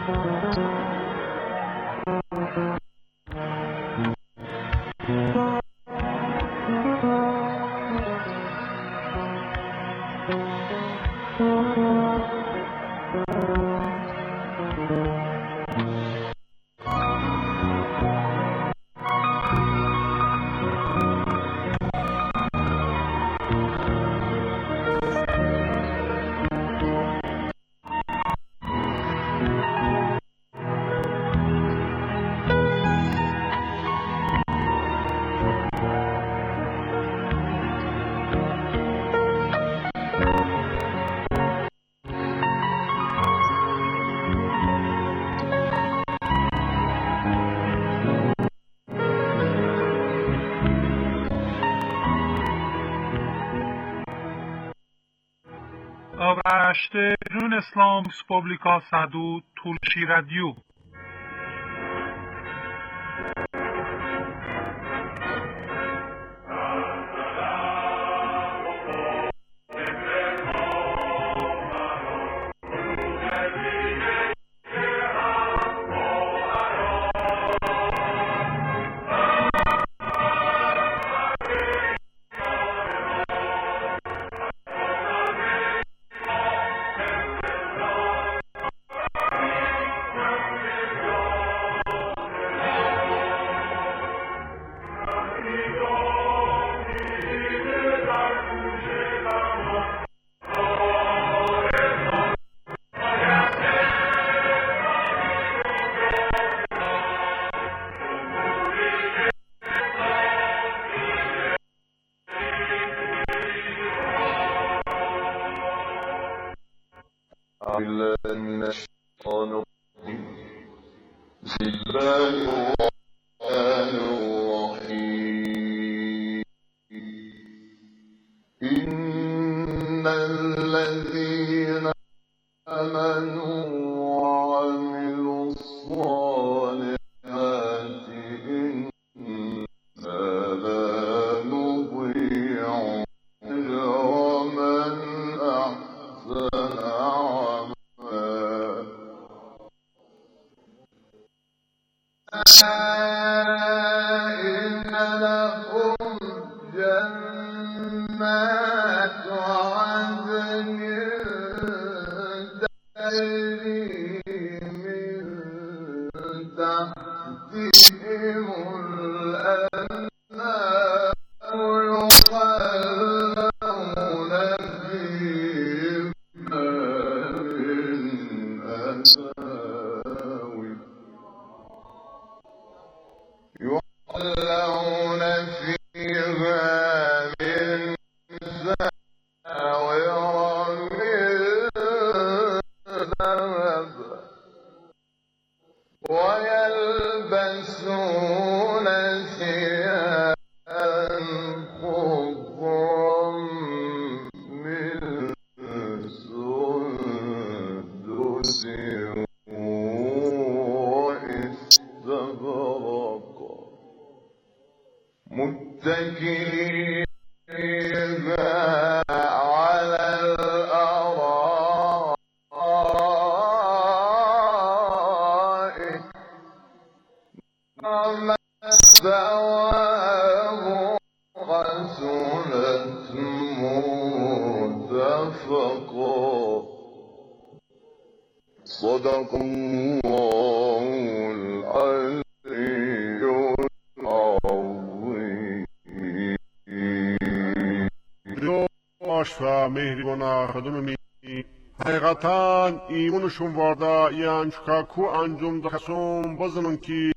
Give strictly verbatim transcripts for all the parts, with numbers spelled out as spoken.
Ashterun Islam Respublika Sadu Tulshi Radio. و مهربان خدممی حقیقتا ایمونشون واردا یان چکاکو انجام دخسوم بزنن کی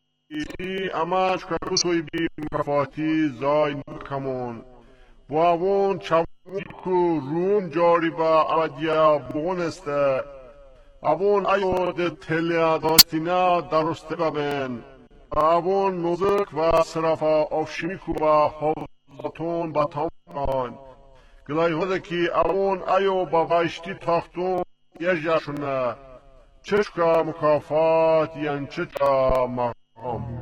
اما چکاکو سوی بی مکافاتی زای نکمون و اون چاویکو روم جاری با عبدیا بونسته اون ایود تلیا داستینا درسته ببین اون نوزک و صرفا افشمیکو با حوضتون با تامان گلای هده کی اون ایو با باشتی تاختون یجاشونه چشکا مکافات یان چشکا مرحوم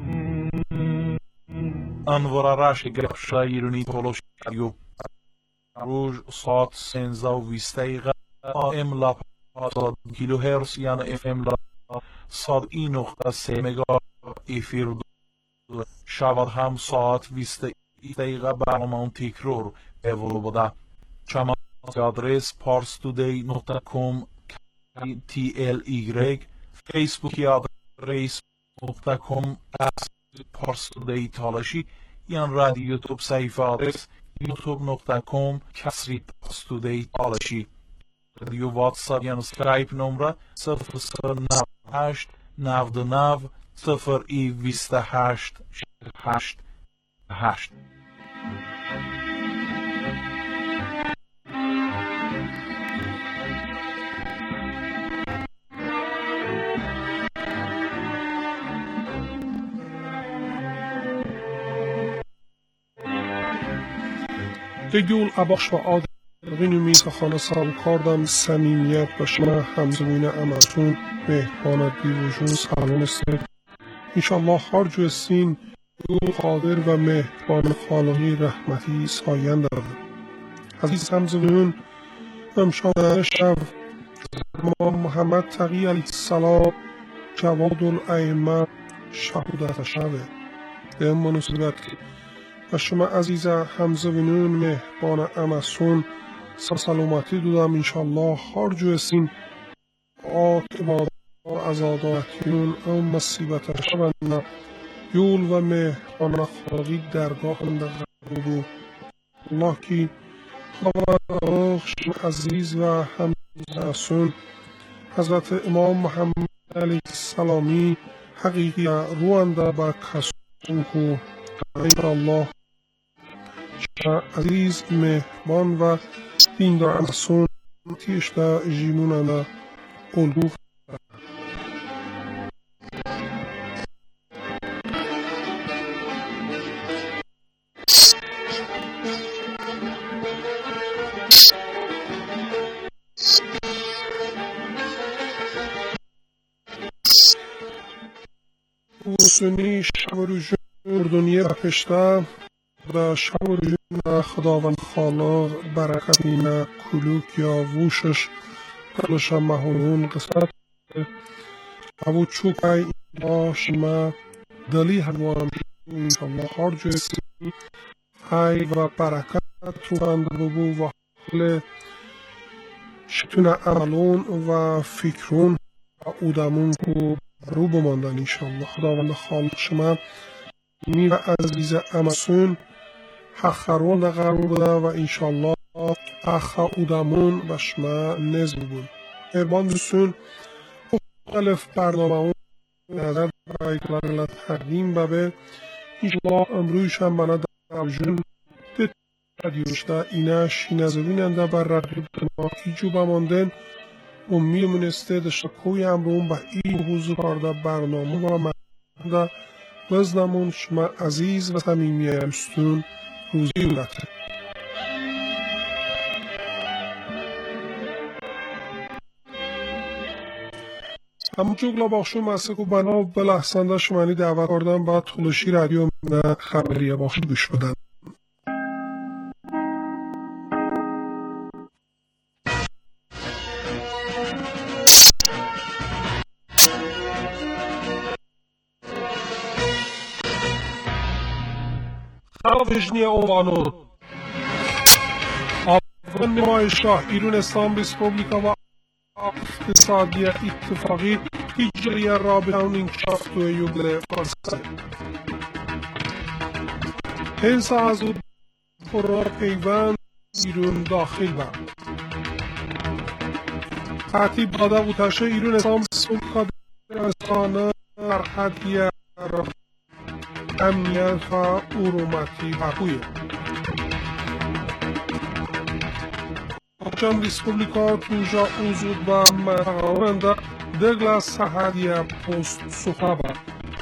انوار راشی گرفت شایرونی تولوش کردیو روز ساعت سنزده و بیست دقیقه آم لا هفتاد کیلو هرتز یعنی اف ام لا صد این نقطه سه مگا افیر شود هم ساعت بیست دقیقه برنامه تکرار بولو بوده. چما آدرس پارس تودی نقطه کام تی ال ای فیسبوکی آدرس نقطه کام پارس تودی تالشی یعنی رادیو یوتیوب صفحه آدرس یوتیوب نقطه کام کسری پارس تودی تالشی. رادیو واتساپ یعنی سکایپ نمره صفر صفر نود هشت نود نود صفر ای بیست هشت هشت هشت. Degul abax و عادل غنیمی سخن سالکاردم صمیمیت و شما همزمین امرتون مهربان بیوجون سلام است. انشالله هر جو سین دو قادر و مهربان خالقی رحمتی ساین دارد. عزیز همزمین امشب شب امام محمد تقی علیه السلام جواد الائمه شهادت شبه به مناسبت و شما عزیز همزمینون مهربان امسون سلامتی دودم انشالله هر جو سین آت بادار ازاداتیون ام مصیبت شبند یول و مهربان خالقی درگاه اندقه الله کی خبر عزیز و همزمینون حضرت امام محمد علیه السلامی حقیقی روانده با کسون کو غیر الله عزیز مهربان و دیندار امسون تیشتا جیمونانه الگو سنی شب و روز اردنیه پشته و شب و روز خداوند خالق برکت اینه کلوک یا ووشش دلش مهون قصد ابو چوکای باش ما دلی هنوام انشالله هر جوی های و برکت تو بند ببو و حال شتون عملون و فکرون و اودمون کو رو بماندن انشالله خداوند خالق شما میر عزیز امسون حخرون قرار بوده و انشالله اخ اودمون و شما نزد بود اربان دوستون مختلف برنامه اون نظر برای کلارلا تقدیم ببه انشالله امرویش هم بنا در جون رادیوشتا اینش نزدیننده بر رقیب تناکی جو بماندن امید منسته داشته کوی امرون با این حضور کارده برنامه و مهده وزنمون شما عزیز و صمیمی دوستون روزی اولته همون جوگلا باخشو مسک و بنا به لحظنده شمانی دعوت کردن با طولشی رادیو نه خبریه باخشو گوش بدن خواهشنی اوانو آبان نمایشگاه ایران اسلام ریسپوبلیکا و اقتصادی اتفاقی تجاری رابطه و انکشاف توی یوگل فرصت هنس از او فرار پیوند ایران داخل برد تعطیب داده و تشه ایران اسلام ریسپوبلیکا درستانه مرحدیه امنیت و ارومتی برپویه آجام ریسپوبلیکا توجا اوزود و مقاورنده دگل سحریه پست صحبه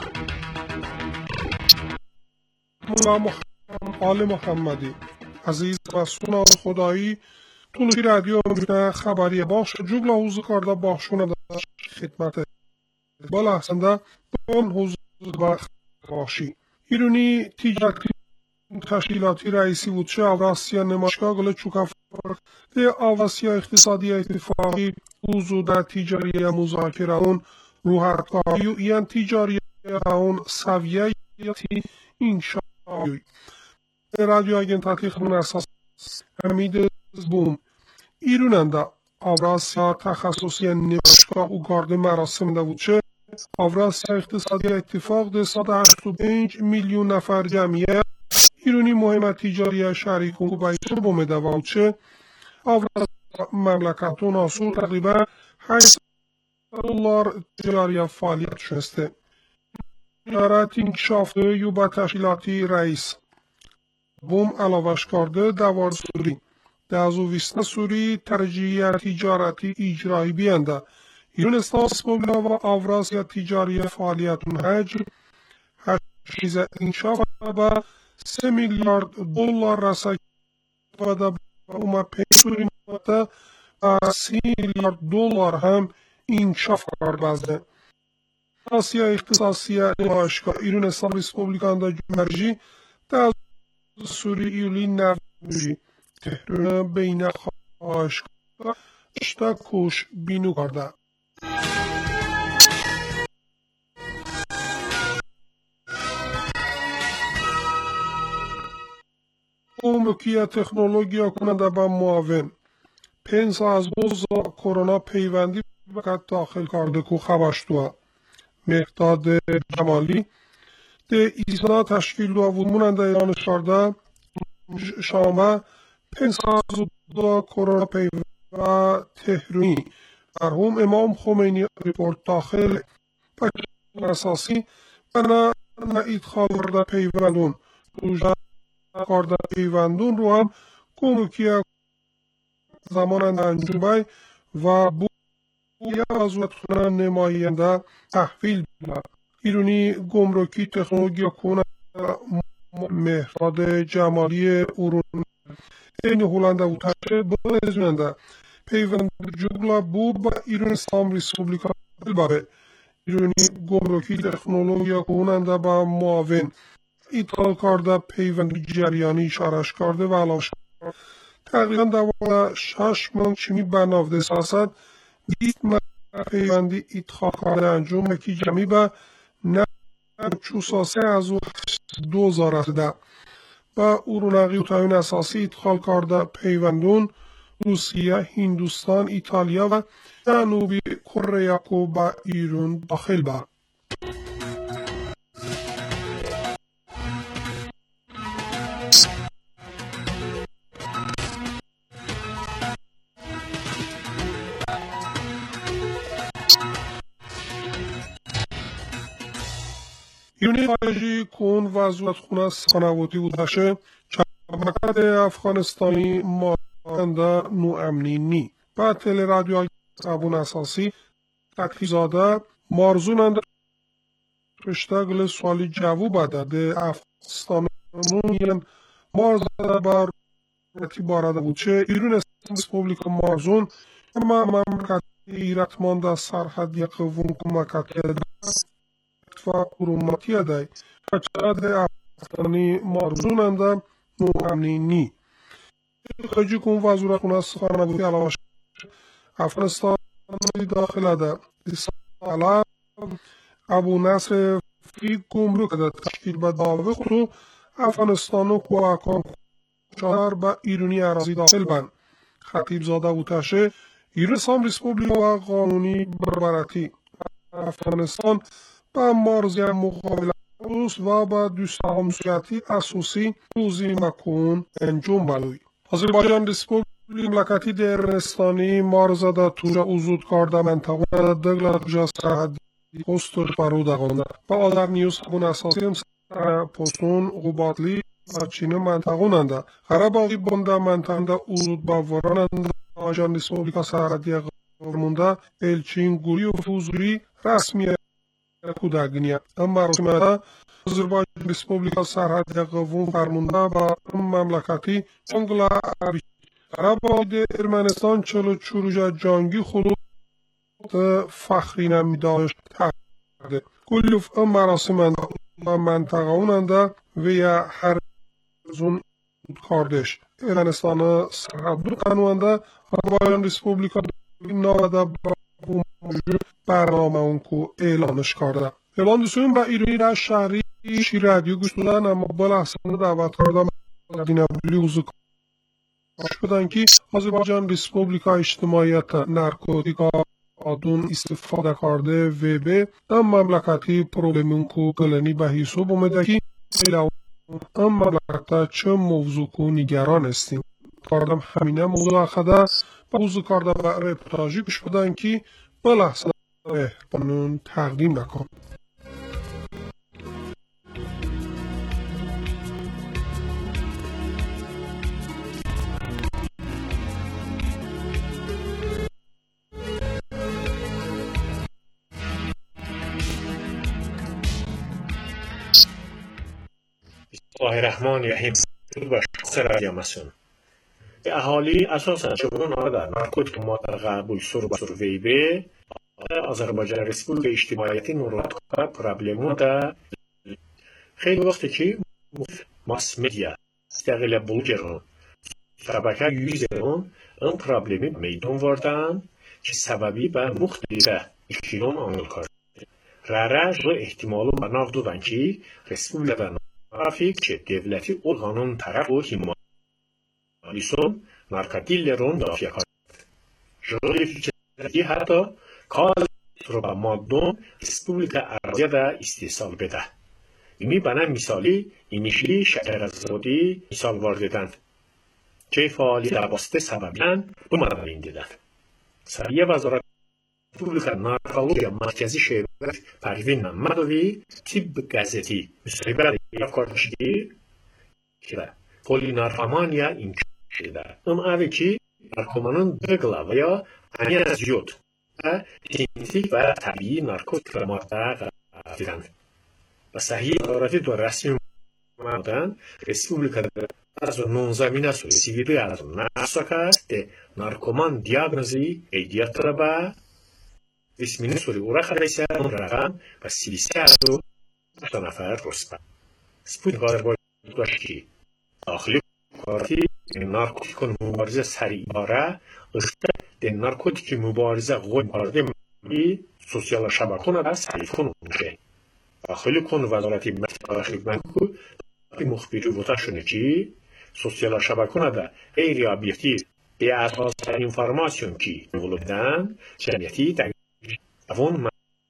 مولا محمد آل محمدی عزیز و سنان خدایی طولشی رادیو امروزه خبری باخش جوگلا حوزو کرده باخشونه داشت خدمت با لحظنده بان حوزو و باخشی ایرانی تجارتی تشکیلاتی رئیسی بود چه Avrasya نمایشگاه گل چوکافر ده Avrasya اقتصادی اتفاقی وجود تجاری مذاکره اون روحتکاری و این تجاری اون سویه تی inşaat. Radyo agentliğinin esas emidi bum. İrunanda Avrasya تخصصی نمایشگاه و گارد مراسم ده بود چه Avrasya اقتصادی اتفاق ده صد و هشتاد و پنج میلیون نفر جمعیت ایرانی مهم تجاری شریک و بایشون بومده بود چه Avrasya مملکتون آسون تقریبا هشتصد دلار تجاری فعالیت شسته. تجارت انکشافته یو با تشکیلاتی رئیس بوم علاوش کرده دوار سوری دازویستن سوری ترجیح تجارتی اجرایی بیانده یونستان سپوبلا و Avrasya تجاری فعالیتون حجم هشت انکشاف با سه میلیارد دلار رسک و دا اوما پنج سوری مواتا و سی میلیارد دلار هم انکشاف کرد بازده آسیا اختصاصی نمایشگاه ایرونستان ریسپوبلیکاندا جمهوری در سوری ایولی نوری تهران بین خواهشگاه اشتا کوش بینو کرده. گمرکی تکنولوژیا کننده با معاون پنس از باز کرونا پیوندی فقط داخل کرده که خبرش دوا مقداد جمالی ده ایزنا تشکیل دوا بود موننده ایران شارده شامه پنس از دو کرونا پیوند و تهرانی مرحوم امام خمینی ریپورت داخل بچه اساسی بنا ادخال کرده پیوندون روژه کرده پیوندون رو هم گمرکی زمان انجوبای و بود یا از وقتخونه نماینده تحویل بلا ایرونی گمرکی تکنولوژی کنه مهراد جمالی اورون این هولنده و تشه بازنده پیوند جبلا بود با ایرونستان ریسپوبلیکا باره ایرونی گمرکی تکنولوژی کننده با معاون ادخال کرده پیوند جریانی شارش کرده و علاوه تقریبا دوازده شش ماه چینی بنافده ساسد بیست ماه پیوندی ادخال کرده انجام که جمعی به نه چوساسه از دو هزار ده با اورونقی و تاین اساسی ادخال کرده پیوندون روسیه، هندوستان، ایتالیا و جنوبی کره کو با ایران داخل با ایرانی خارجی کن وزارت خونه سخنواتی بودشه چمکت افغانستانی مانده نو امنی نی بعد تل رادیو ابون اساسی تکیزاده مارزونند پشتگل سوالی جوو بده ده افغانستانون مارزاده بر رتی بارده بود چه ایران ریسپوبلیکا مارزون اما مملکت ایرتمانده سرحدی قوون کمکت و حرومتی دای بچه افغانستانی مارزوننده نو امنی نی خجی کن وزارت خونه سخنواتی علاوه افغانستان داخل ده سالا ابو نصر فی گمرک ده تشکیل به داوه خود افغانستان و کواکان چهار با ایرانی اراضی داخل بند خطیب زاده و تشه ایران ریسپوبلیکا و قانونی بربرتی افغانستان با مرزی مقابل روس و با دوستان مسئولیتی اساسی روزی مکون انجام بلوی. آذربایجان ریسپوبلیک مملکتی درستانی مرزاده توجه وجود کرده منطقه دگل توجه سرحدی پستش برو داغنده. با آذر نیوز همون اساسی هم پستون قباطلی و چین منطقه ننده. قرباقی بنده منطقه وجود با وراننده آذربایجان ریسپوبلیکا سرحدی قرمونده الچین گوری و فوزوری رسمی کودگنیه اما رسمه آذربایجان ریسپوبلیکا سرحد قوون فرمونده با مملکتی جنگل عربی عربای ارمنستان چلو چروج جانگی خود فخری نمیداشت کرده کلوف ام مراسم منطقه اوننده و یا هر اون کاردش Ermənistanı sərhədli qanunda Azərbaycan Respublikası navada bu برنامه اون کو اعلانش کرده. اعلان دستون با ایرانی را شهری شی رادیو گوش دادن اما بالا احسان دعوت کردم دینا بلی وزو شدن که آذربایجان ریسپوبلیکا اجتماعیت نارکوتیکا آدون استفاده کرده و به ام مملکتی پروبلمون کو گلنی به حساب اومده که ام مملکتا چه موضوع کو نگران استیم. کردم همینه موضوع اخده با وزو کردم و رپتاجی گوش بدن که بالا احسان قانون تقدیم نکن. بسم الله الرحمن الرحیم. باش سرای مسون به اهالی اساسا چون آدم نارکوتیک مطلقه بوی سر و سروی به آذربایجان ریسپوبلیک اجتماعیتی نورات که پرابلمون دا خیلی وقتی که ماس مدیا استقل بولگرون شبکه یوزرون این پرابلمی میدون وردن که سببی به مختلف اشیرون آنگل کرد. رارا جو احتمالو بناف دودن که ریسپوبلیک نارافیک که devleti olğanın tərəf o himayəlisun narkotiklərin dafiə کرد. جوری که حتی کار رو با مادون ریسپوبلیک ارزیه دا استحصال بده. ایمی بنا مثالی اینیشلی شهرزادی مثال وارددن که فعالی لباسته سببیان اومدن این دیدن. سریع وزارت ریسپوبلیک نارکولوژیا مرکزی شهر پروین محمدوی تیب گازتی مصاحبه افکار شدی که پلی نارکومانیا این شده. ام اوی که نارکومانون دگلا و یا انی از یود سینتیک و طبیعی نارکوتیک را ماده دیدند. و صحیح قرارتی دو رسمی مادن ریسپوبلیک از نونزمینه سوی سیویلی از نفسکه ده نارکومان دیاگنوزی ایدیت را با رسمینه سوی اورا خریسه اون رقم و سیلیسه از دو دو نفر رسپا. سپوید قادر باید داشتی داخلی قرارتی نارکوتیک مبارزه سریع باره اشته ده نارکوتیک مبارزه غوی مبارزه می سوسیال شبکونه را سریف کنون میشه. داخلی کن وزارتی مطلقه منکو مخبری بوده شونه که سوسیال شبکونه را غیر ابیکتیو به اساس اینفورماسیون که نولدن جمعیتی در اون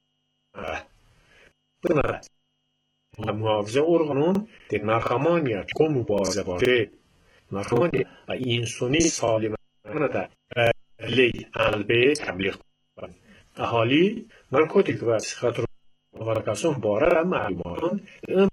بنابراین محافظه ارگانون در نارکومانیا که مبارزه باشه نارکومانی و انسانی سالمانه در لی البه تبلیغ کنند. اهالی نارکوتیک و خطر مبارکاسون باره را معلوماتون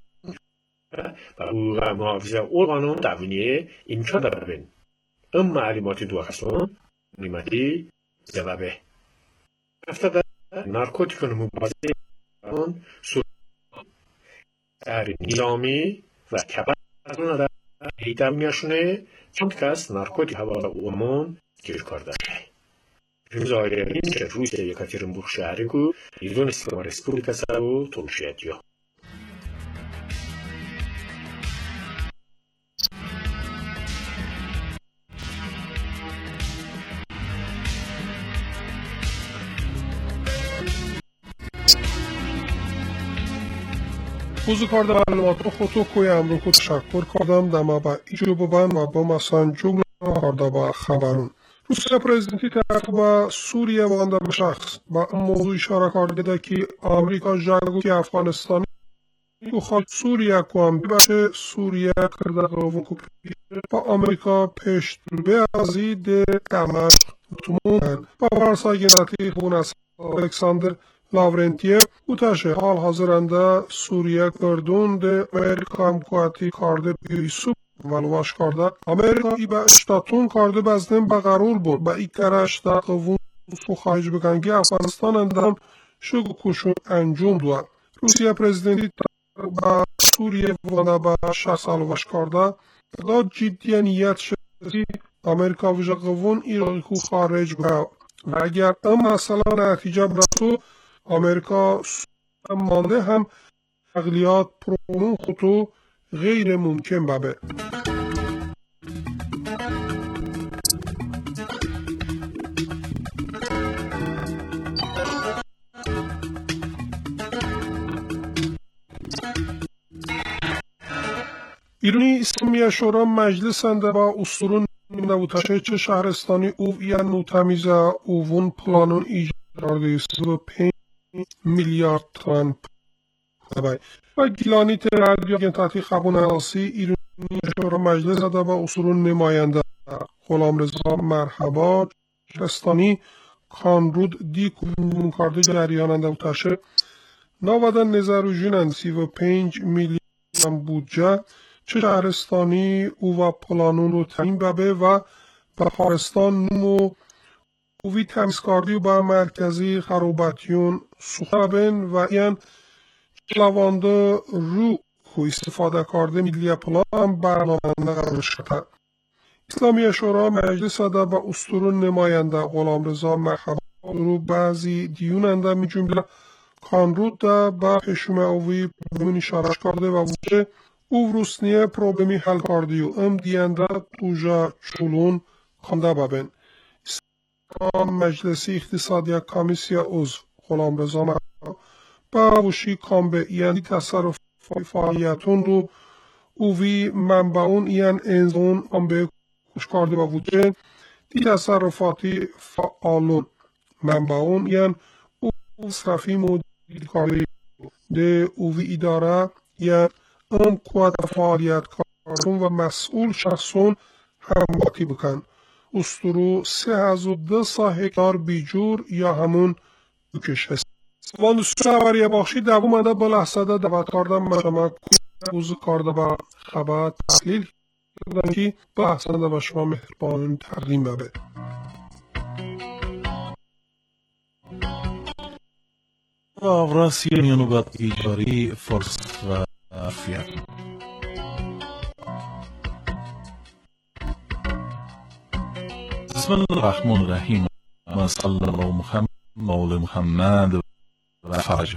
و حقوق محافظه ارگانون دوینیه امکان دارن. این معلوماتی دو کسون نیمتی جوابه. افتاده نارکوتیک مبارزه ارگان سو در نظامی و کبرون را ایدم میاشونه چند کس نارکوتیک هوا اومون گیر کرده. ظاهرین که روسیه یکاترینبورگ شهری کو ایران اسلام ریسپوبلیک سرو تولشیدیو. بوزو کردم معلومات خودتو کویم رو که تشکر کردم دما با ایجو ببن و با مثلا جمله کرده با خبرون. روسیه پرزیدنتی طرف با سوریه وانده به شخص با موضوع اشاره کرده که آمریکا جنگو که افغانستانی تو خال سوریه کوام باشه سوریه کرده قوون کو با آمریکا پیش به ازید دمشق تمون با فرسای گناتی خونس الکساندر لاورنتیف اوتاشه حال حاضرنده سوریه کردون ده امریکا همکواتی کرده بیسو ولواش کرده امریکا ای با اشتاتون کرده بزنیم با قرار بود با ای کره اشتات قوون سو خواهج بکنگی افغانستان اندام شگو کشون انجام دوه. روسیه پرزیدنتی با سوریه وانه با شخص ولواش کرده دا جدی نیت شدی امریکا وجه قوون ایراقی کو خارج بگه و اگر ام مثلا نتیجه براتو امریکا مانده هم اقلیات پرونون خودتو غیر ممکن ببه. ایرانی اسلامی شورا مجلسنده با استورون نوتشه چه شهرستانی او یان نوتمیزه اوون پلانون ایجارده و پنج میلیارد تومن پای و گیلانی ترادیو گنتاتی خبون اراسی ایرانی شورا مجلسنده با استورون نماینده غلامرضا مرحبا شهرستانی کانرود دی کارده جریاننده نوتشه نوادن نظر و جنن سی و پنج میلیون بودجه چه شهرستانی او و پلانون رو تامین ببه و بخارستان نمو اوی تمیزکاری و با مرکزی خروباتیون سوخه ببین و این لوانده رو که استفاده کرده میلی پلان برنامه قرار شده. اسلامی شورا مجلس ده با استورون نماینده غلامرضا مرحبا رو بعضی دیوننده می جمله کانرود ده با پشومه اوی پروبلمون اشارش کرده و وجه او روسنیه پروبلمی حل کرده و ام دیانده توجه چولون خونده ببین. اسلام مجلسی اقتصادی کمیسیا عضو غلامرضا مرحبا با وشی کامبه یعنی تصرف فعالیتون رو اوی منبعون یعنی انزون ام به کش کرده و وجه دی تصرفاتی فعالون منبعون یعنی او صرفی مدیر کرده ده اوی اداره یعنی ام قوت فعالیت کارون و مسئول شخصون همراهی بکن. استرو سه هزار و دویست هکتار بیجور یا همون بکش هست. وان سواری بخشی دوم مده با لحظه ده دعوت کردم مجمع کوز کرده با خبر تحلیل کردن که با لحظه ده با شما مهربانون تقدیم ببه. و آوراسی میانوبت ایجاری فرصت و عافیت. بسم الله الرحمن الرحیم و صلی الله محمد مولى محمد و فرج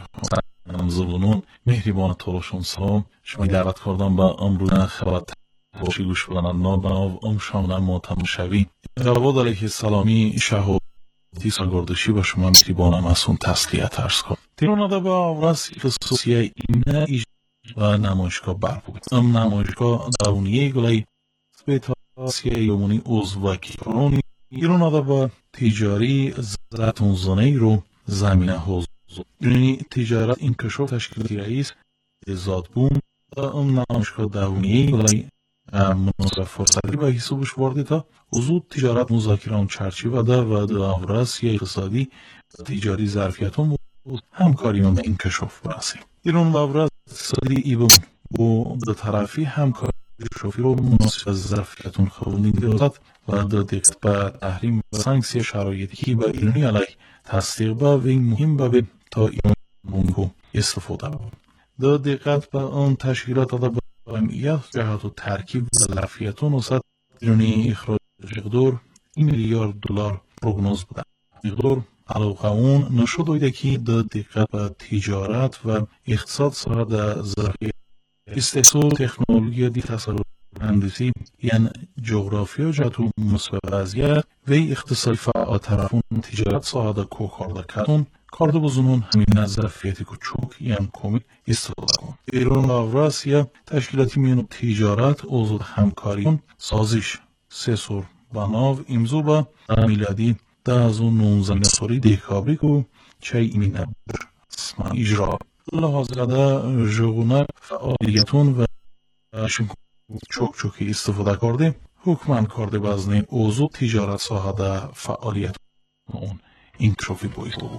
زبونون مهربان طولشون سلام شما دعوت کردم با امروز خبر باشی گوش بدن ناب ام شامل ماتم شوی جواد علیه السلامی شهادتی سرگردشی با شما مهربانم از اون تسلیت عرض کن تیرون ده با آوراسی خصوصیه اینه ایج و نمایشگاه برپو ام نمایشگاه درونیه گلای سپیتاسیه یومونی اوزواکی کرونی ایرون ده با تجاری زرتون زنه رو زمینه حوض یعنی تجارت انکشاف تشکیلاتی رئیس زادبون ام نمایشگاه درونیه گلای مناسب فرصتی به حسابش وارده تا وزود تجارت مذاکره اون چرچیوه ده و ده آوراسی اقتصادی تجاری ظرفیتون همکاری اون انکشاف برسه ایران و آوراس اقتصادی ایبون با دو طرفی همکاری شوفی رو مناسب ظرفیتون خونی دیازد و دو دقیقت به تحریم و سانکسی شرایطی که با ایرانی علیه تصدیق با و این مهم به تا ایران منگو استفاده بود. دو دقیقت به اون تشکیلات دا با امنیت جهت و ترکیب و ظرفیتون وسط ایرانی اخراج مقدار این میلیارد دلار پروگنوز بوده. مقدار علاوه اون نشد دویده که دو دقیقت به تجارت و اقتصاد سر در ظرفیت استحصال تکنولوژی دی تصرف هندسی یعنی جغرافیا جهت و مناسب وضعیت و اقتصادی فعال طرفون تجارت ساعده کو کارده کردن کارده بزنون همین از ظرفیتی کوچوک یعنی کمی استفاده کن. ایران و آوراسیا تشکیلاتی میان تجارت اوزود همکاریون سازش سه سور بناو امضا با میلادی ده هزار و نوزده سالی دکابری کو چه ایمینه اسم اجرا لحاظ قده جغونه فعالیتون و چوک چوکی استفاده کرده حکمان کرده بزنی اوزو تجارت ساحه فعالیت اون انکشافی باید بود.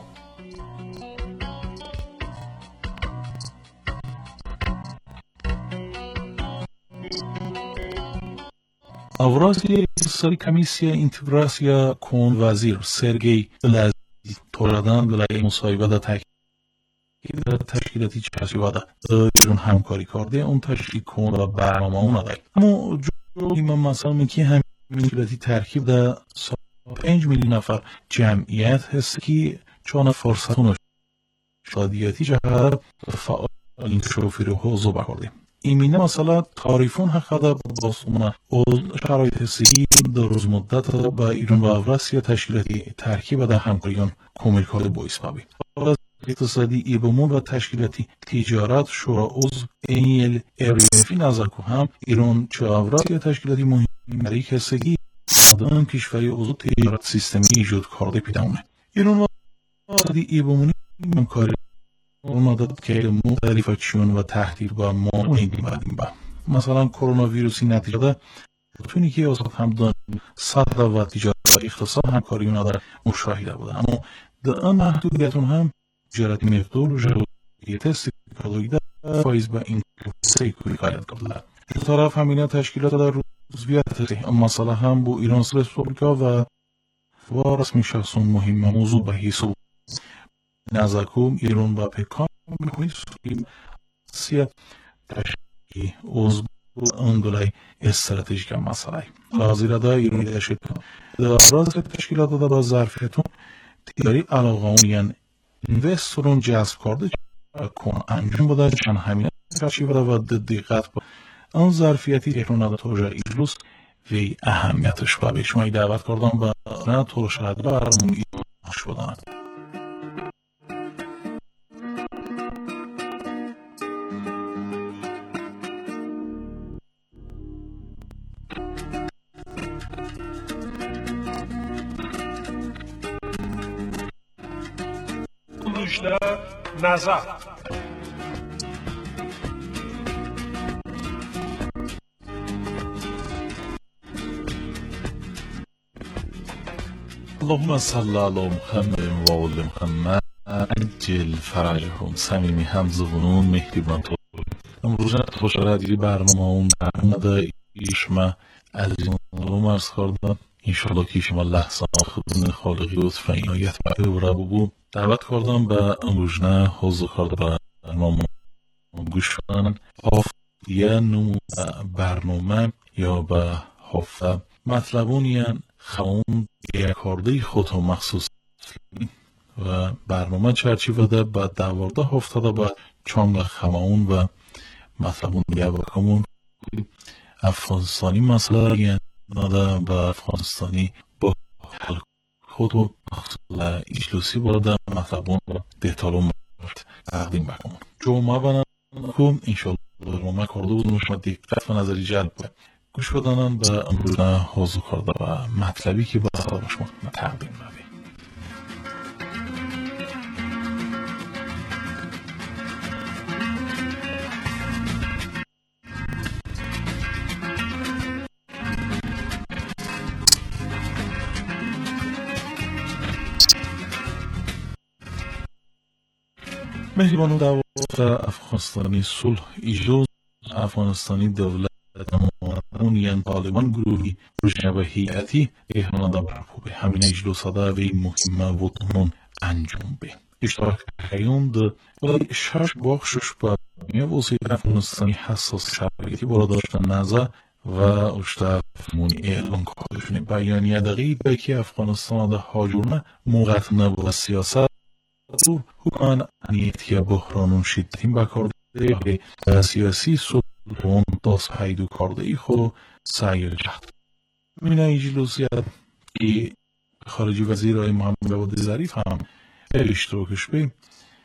آوراسی اقتصادی کمیسیا انتگراسیا کون وزیر سرگی لازی توردن برای مصاحبه در تحقیق تشکیلاتی چرچیوه ده ایران همکاری کرده اون تشکیل کن و برنامه اون ده اما جوی من مثلا میگه همین تشکیلاتی ترکیب ده پنج میلیون نفر جمعیت هست که چون فرصتون شادیاتی جهت فعال این شوفی رو حوضو بکرده ایمینه مثلا تاریفون حقا باسونه و شرایط سیگی در روز مدت با ایران و افراسیا تشکیلاتی ترکیب در همکاریان کومیرکار بویس بابی اقتصادی ایبومون و تشکیلاتی تجارت شورا عضو اینیل اریفی نظر که هم ایران چه افراسیا تشکیلاتی مهم برای کسگی آدم کشوری عضو تجارت سیستمی ایجاد کرده پیدامونه ایران و اقتصادی ایبومونی همکاری مدت که مختلف اکشن و تهدید با ما اونیدیم بعدیم با مثلا کرونا ویروسی نتیجه ده تونی که وسط هم دان صد و تجارت و اقتصاد همکاری اونا در مشاهده بوده اما در آن محدودیتون هم تجارتی مقدار و جوری تست کالوری ده فایز با این سیکوی قاید کرده دو طرف همینه تشکیلات در روزویت مثلا هم با ایران رسپوبلیکا و و رسمی شخصون مهم موضوع به حساب نزاکوم ایران با پکان میکنید سیاه تشکیل عضو انگلای استراتژیک مسئله حاضر دا ایرانی داشت در راز تشکیلات دا با ظرفیتون تیاری علاقه اونیان اینوسترون جذب کرده کن انجام بوده چند همینه کشی بوده و دقیقت با آن ظرفیتی ایران دا توجه ایجلوس وی اهمیتش با به شما دعوت کردم و نه طور شهد برمون ایران شدن نظر اللهم صل علی محمد و آل محمد عجل فرجهم صمیمی همزبونون مهربان تو امروز خوشحال دیدی برنامه اون برنامه ایشما عزیزان رو مرز کردن انشالله که شما لحظه خودن خالقی لطف و عنایت به او را بود دعوت کردم به امروز نه حضور کرده به برنامه گوش کنن هفته نو برنامه یا به هفته مطلبون یعنی خواهون یک کرده خود مخصوص و برنامه چرچی وده با دوارده هفته ده با چانگ خواهون و مطلبون دیگه بکمون افغانستانی مسئله یعنی ناده با افغانستانی با خود و مخصوص ایجلوسی برده مطلبون و دیتالون تقدیم بکمون جمعه بنام کم انشالله برنامه کرده بودم شما دقت و نظری جلب باید گوش بدانن به امروز حضور کرده و مطلبی که با شما تقدیم ببین مهربانو دوست افغانستانی صلح ایجاد افغانستانی دولت اونیان طالبان گروهی روشنه به هیئتی احنا دا برپو به همین اجلوس دا وی مهمه وطنون انجام به اشتراک حیون دا ولی شش باخشش با میه وزیر افغانستانی حساس شرایطی برا داشتن نظر و اشتراک مونی اعلان کردشونه بیانیه دقیق که افغانستان دا حاجورنه موقت نبو سیاست دور حکمان انیتی بحرانون شدتیم بکرده سیاسی اون داست پیدو کرده ای خود سعی جهد مینه ایجلوسی که خارجی وزیر های محمد جواد ظریف هم اشتراکش بیم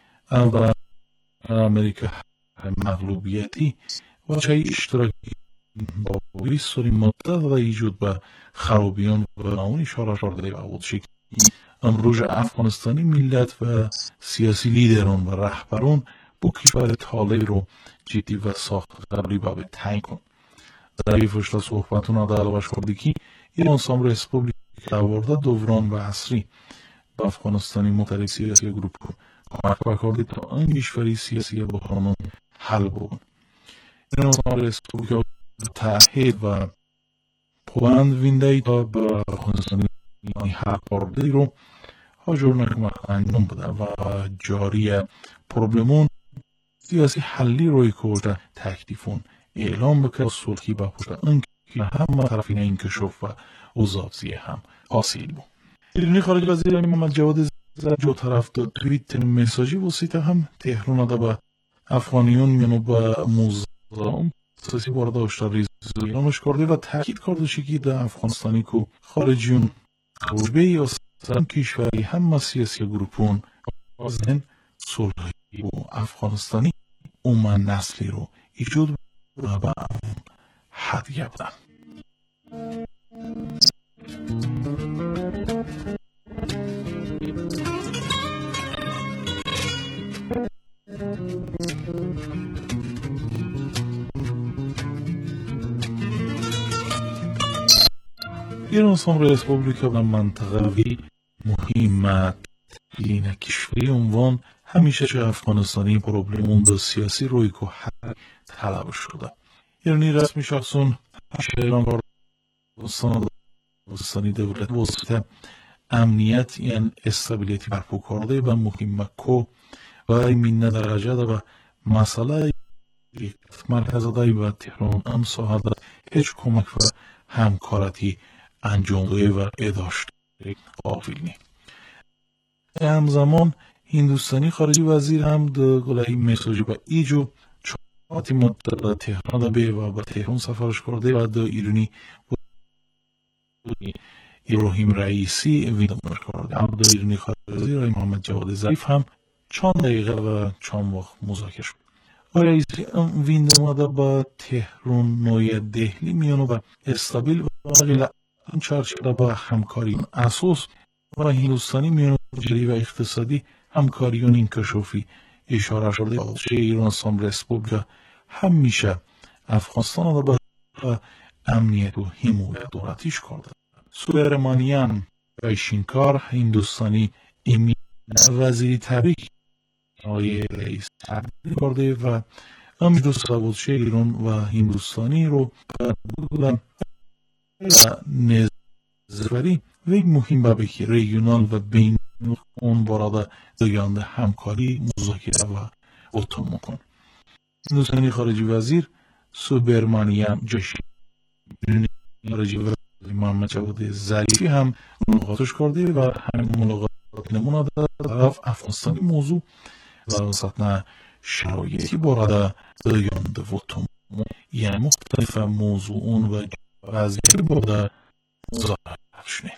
و امریکا مغلوبیتی و چه اشتراکی با بیست سالی مدت و ایجود به خرابیان و نامون اشاره کرده و بود شکلی امروز افغانستانی ملت و سیاسی لیدران و رهبران با کشور طالب رو جدی و ساخت قبلی با به تعیین کن در فشتا صحبتون آده علاوش کرده که ایران سام رسپوبلیک دوارده دوران و عصری با افغانستانی مختلف سیاسی گروپ کمک بکرده تا این کشوری سیاسی بحرانان حل بود ایران سام رسپوبلیک تحهید و پوند وینده تا با افغانستانی حل کرده رو حاجر نکمک انجام بده و جاری پروبلمون سیاسی حلی روی کجا تکلیفون اعلام بکرد صلحی با پشت انکه همه طرفین انکشاف و اوضاعی هم حاصل بود ایرانی خارج وزیر محمد جواد ظریف جو طرف توییت مساجی وسیط هم تهران ده با افغانیون میانو با موضوع اون سیاسی وارد هشدار ریز ایرانش کرده و تاکید کرده که در افغانستانی که خارجیون قربه یا سرم کشوری همه سیاسی گروپون بازن صلحی و افغانستانی اومن نسلی رو ایجاد و به حد گردن. ایران اسلامی رسپوبلیکا و منطقوی مهمت این کشوری عنوان همیشه چه افغانستانی پروبلم اون سیاسی روی که حل طلب شده. ایرانی رسمی شخصون ایران افغانستانی دولت واسطه امنیت یعنی استابیلیتی برپا کرده و مهمت کو و این درجه و مسئله مرکز دایی و تهران هم ساحه هیچ کمک و همکارتی انجام دوی و اداشت قابل نی. همزمان هندوستانی خارجی وزیر هم ده گلهی مساجی با ایجو چاعتی مدت تهران ده به و با تهران سفرش کرده و ده ایرانی ابراهیم رئیسی ویدامر کرده. هم ده ایرانی خارجی وزیر محمد جواد ظریف هم چند دقیقه و چند وقت مذاکره شد. رئیسی ویدامر با تهران نوی دهلی میانو با استابیل و غیره این چارچوب با همکاری اساس و هندوستانی میان تجاری و اقتصادی همکاریون این کشوفی اشاره شده. ایران اسلامی رسپوبلیکا همیشه افغانستان را به امنیت و حمایت دولتیش کرده. سوبرمانیان رئیسینکار هندوستانی امی وزیری تبریک آقای رئیس تبریک کرده و امید و سوادشه ایران و هندوستانی رو بودن و نظری و یک مهم بابکی ریجونال و بین اون براده دیگران همکاری مذاکره و اتمام کن. هندوستانی خارجی وزیر سوبرمانیان جوشی خارجی وزیر محمد جواد ظریفی هم ملاقاتش کرده و همین ملاقات نمونه در طرف افغانستانی موضوع و سطح شرایطی براده دیگران و اتمام یعنی مختلف موضوعون و وضعیتی براده ظاهر شده.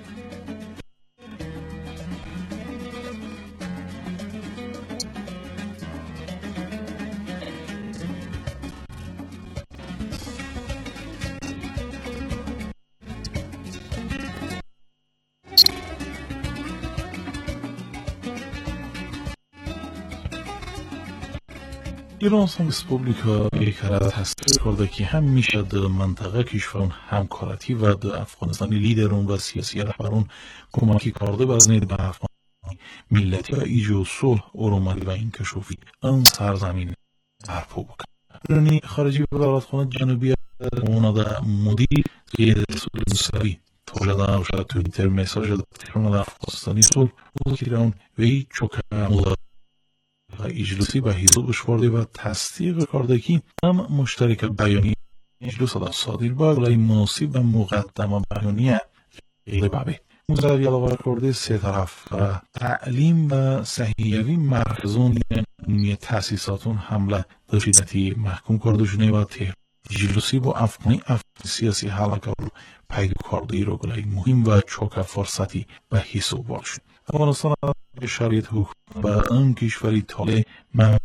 ایران اسلامی رسپوبلیکا بیکرات تصدیق کرده که همیشه در منطقه کشورون همکارتی و در افغانستانی لیدرون و سیاسی رهبرون کمکی کرده بزنید به افغانستانی ملتی و ایجاد صلح ارومالی و این کشوفی آن سرزمین برپا بکن. ایرانی خارجی وزارتخانه جنوبی مناده مدیر غیر رسول موسوی توجه شده توییتر مساج در تهران افغانستانی صلح وزیران و ای چوکه مدار و اجلسی به حضورش کرده و تصدیق کرده که هم مشترک بیانیه اجلس در صادر باقلای مناسب و مقدمه بیانیه غیر بابه مزدوی علاوه کرده سه طرف و تعلیم و صحیحوی مرکزون یعنی تاسیساتون حمله در شدتی محکوم کرده شده و تهران اجلسی با افغانی افغانی سیاسی حلقه رو پیدا کرده رو گلای مهم و چوک فرصتی به حساب باشد. افغانستان به شرایط حکومت و آن کشوری طالع منوی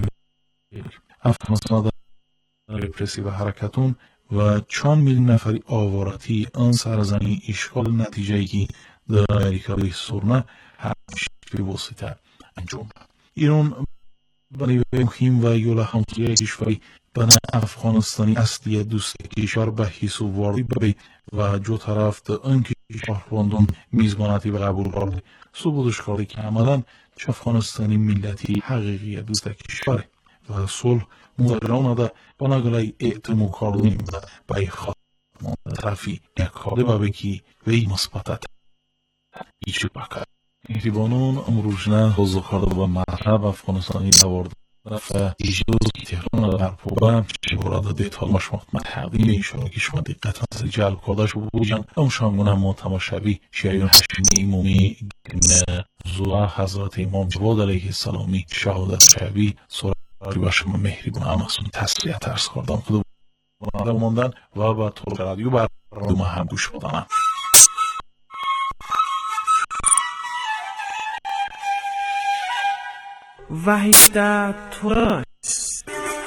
افغانستان در رپرسی و حرکتون و چند میلیون نفری آوارتی آن سرزمین اشغال نتیجه‌ای که در امریکا به سرنه همیشه به واسطه انجام داد. ایران به مهم و یول همسایه کشوری بنا افغانستانی اصلی دوست کشور به حساب واردی ببی و جو طرف در آن کشور راندون میزبانتی به قبول کرده ثبوتش کرده که عملا چه افغانستانی ملتی حقیقی دوست کشوره و صلح مذاکره ده با نگلای اعتماد کردن و به خاتمان طرفی نکارده ببی که وی مثبت ایچی بکر احتیبانون امروزنه حضور کرده و مطلب افغانستانی دوارده و ایجاد تهران در پوبه شبارده دیتال مشمخت متحقیم این شراکی شما دقیقتا از جلب کردش بودن اون شانگون هم تماشوی شیعیون هشمی ایمومی گرن زوه حضرت امام جواد علیه السلامی شهادت شبی سورت و شما مهربون همسون تسلیت ارز کردم خدا ماندن و با طور رادیو بر دوما هم گوش بدنم. وحدت تراس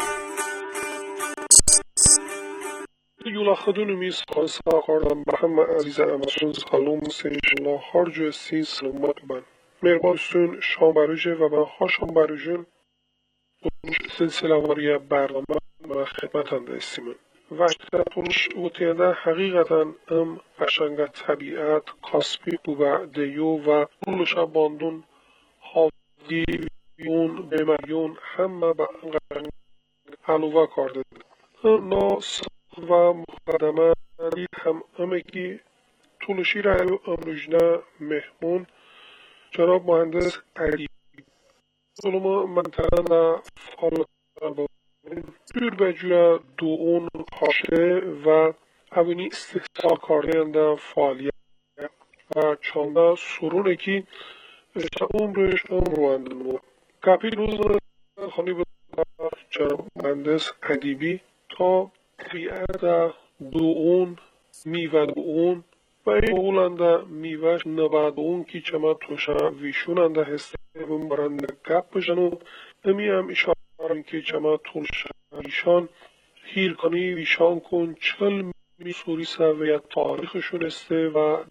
Юла ходунумис ханса кардам ба ҳама азиза амасун салом сеншалло ҳарҷо си саломат бан меҳрбонистун шом барӯже ва ман хошам барӯжун силсилавария барнама ва хидматанда истиман вақта туруш утиянда ҳақиқатан ам қашанга табиат касби буба дею ва тулуша бондун ҳоди юн бемарюн ҳама ба анқашанг ҳалува карда нос و مقدمه دید هم همه کی طولشی رایو امروجنا مهمون جناب مهندس علی علوم منطقه و فعال جور به جور دو اون خاشته و اونی استحصال کارده فعالیت و چانده سرونه کی عمرش عمر واندن بود کپی روز خانی بود جناب مهندس عدیبی تا طبیعت دو اون میوه دو اون و این اولنده میوهش نباد اون که چما توشا ویشوننده هسته و برنده گپ بجنو امی هم اشاره که چما توشا ویشان هیر کنی ویشان کن چل می سوری سویت تاریخشون استه و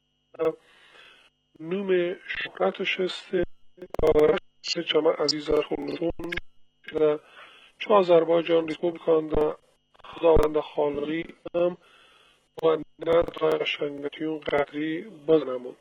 نوم شهرتش استه و چما عزیزه خلوشون چه آذربایجان ریسپوبلیکان ده خداوند خالقی هم و نه قشنگتیون قدری بزنمون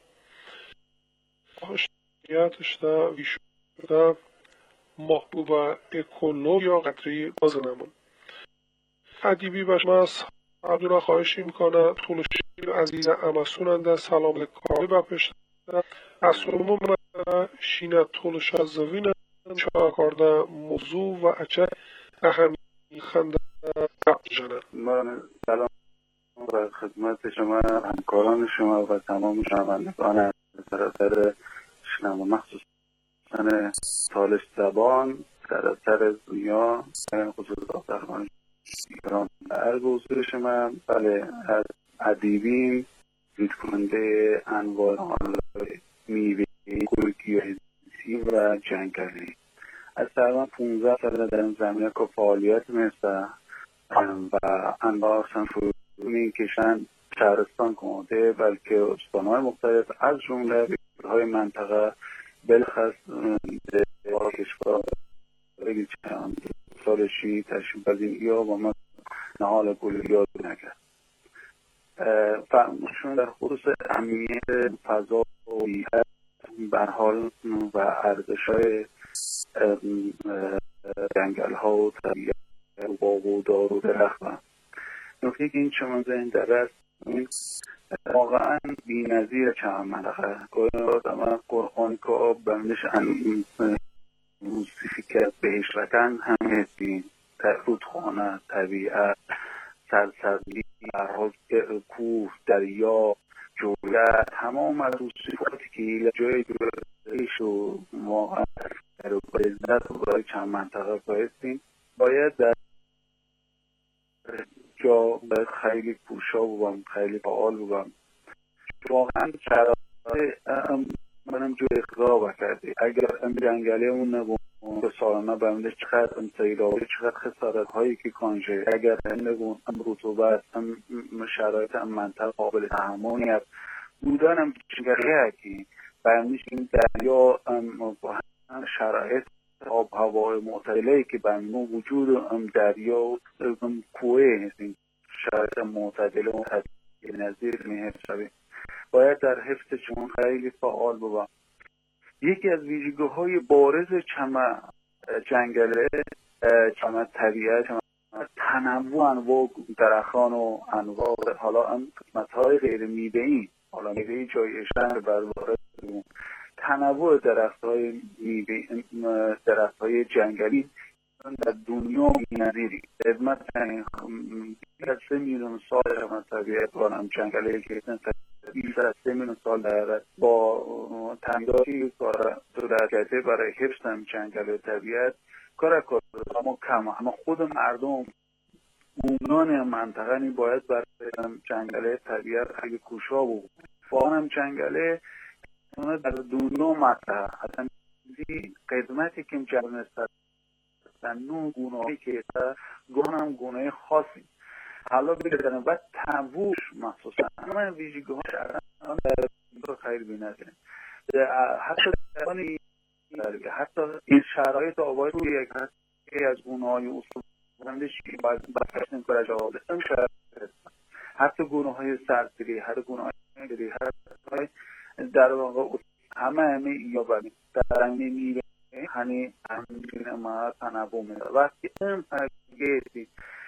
خاشتیتش ده ویشون ده محبوب اکولوگ یا قدری بزنمون عدیبی بشم از عبدالله خواهشی میکنه طولشی عزیز امسونن ده سلام لکاری بپشت از سلمون من شینه طولش از زوینه چه کرده موضوع و اچه اهمی خنده من سلام و خدمت شما همکاران شما و تمام شنوندگان سراسر شنوا مخصوصا تالش زبان سراسر دنیا خصوصا درمان ایران عرض حضور شما بله از ادیبیم زود کننده انواع میوه گلگیاهی و جنگلی از تقریبا پانزده سال در این زمینه که فعالیت مثل و انواع سنفونی کشن شهرستان کننده بلکه استانهای مختلف از جمله های منطقه بلخص در کشور خیلی چند سالشی تشریف پذیری یا با من نهال گلگیاه نکرد فرمایشون در خصوص اهمیت فضا و بیهر برحال و ارزش‌های جنگل ها و طبیعت و باغ و دار و درخت هم نکته که این چمن زین درست واقعا بی نظیر چمن منطقه گویا دمه قرآن که آب بندش موسیقی که بهش رکن همه دین رودخانه طبیعت سرسبزی برحال کوه دریا جویت تمام از صفاتی که جای جایش و واقعا در عزت و برای چند منطقه بایستیم باید در جا خیلی پوشا بودم خیلی فعال بودم واقعا شرایط منم جو اقضا کرده اگر ام جنگلی اون نبود به سالانه بمینده چقدر ام سیلابی چقدر خسارت هایی که کانشه اگر ام نبود ام رطوبت ام شرایط ام منطقه قابل تحملیت بودن ام جنگلی هکی برمیش این دریا ام شرایط آب هوای معتدله که برمون وجود ام دریا و ام کوه هستیم شرایط معتدله و تدیل نظیر میهر شویم باید در حفظ چون خیلی فعال بودم یکی از ویژگی های بارز چمن جنگله چمن طبیعت چمن تنوع انواع درختان و انواع حالا هم قسمت های غیر میوه‌ای حالا میوه‌ای جای اشتر برباره تنوع درخت های میوه درخت های جنگلی در دنیا بی‌نظیری خدمت از سه میلیون سال چمن طبیعت وانم جنگلی که بیش از سه میلیون سال در با تمدادی صورت کرده برای حفظ جنگل طبیعت کار کار اما کم، اما خود مردم عمومان منطقه نی باید برای جنگله طبیعت اگه کوشا بود واقعا هم جنگله در دنیا مطرح اصلا قدمتی که جنگل نسبت در نوع گونه‌هایی که گونه هم گونه خاصی حالا بگردن و تنووش مخصوصا من ویژگی هاش الان در خیر بینده حتی درانی حتی این شرایط آبای روی یک هستی از گونه های اصول بندش باید بکشن کرج آباده حتی گونه های سردگیری حتی گونه های گیری حتی در واقع همه همه یا بردیم در همه میره هنی همین ما تنبو میره وقتی این فرگیتی